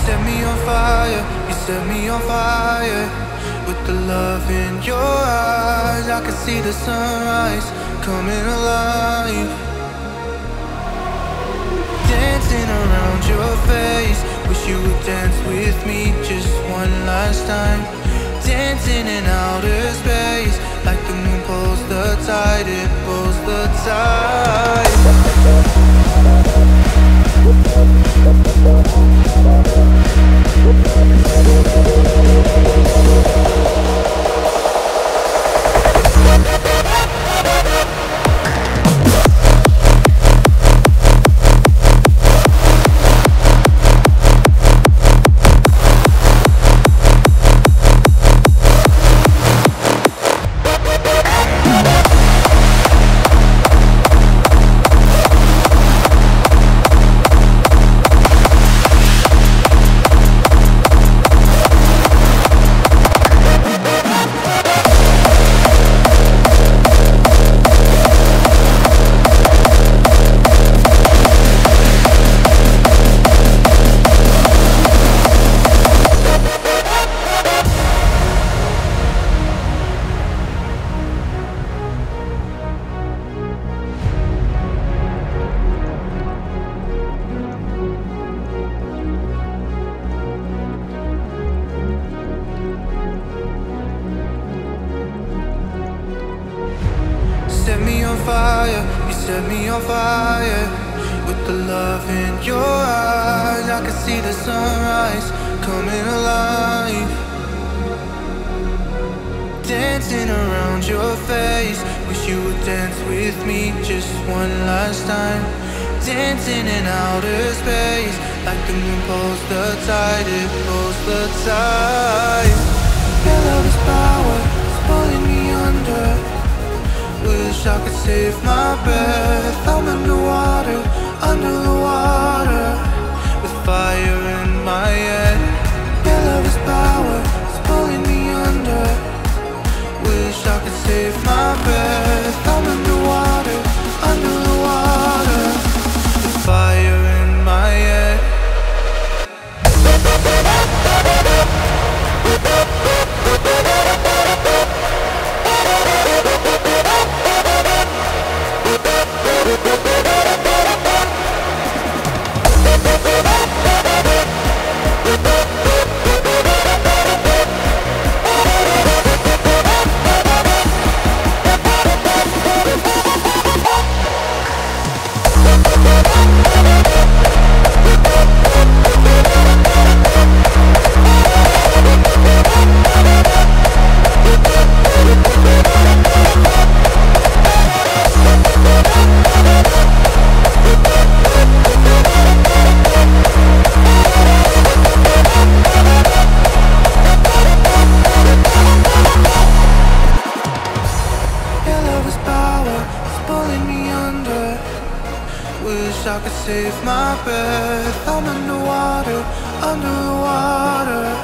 set me on fire, you set me on fire. With the love in your eyes, I can see the sunrise coming alive. Dancing around your face, wish you would dance with me just one last time. Dancing in outer space, like the moon pulls the tide, it pulls the tide. Set me on fire, you set me on fire. With the love in your eyes, I can see the sunrise coming alive. Dancing around your face, wish you would dance with me just one last time. Dancing in outer space, like the moon pulls the tide, it pulls the tide. Your love is power, it's pulling me under. Wish I could save my breath. I'm underwater, under the water, with fire in my head. Your love is power, it's pulling me under. Wish I could save my breath. I'm underwater, under the water, with fire in my head. Wish I could save my breath. I'm underwater, under the water.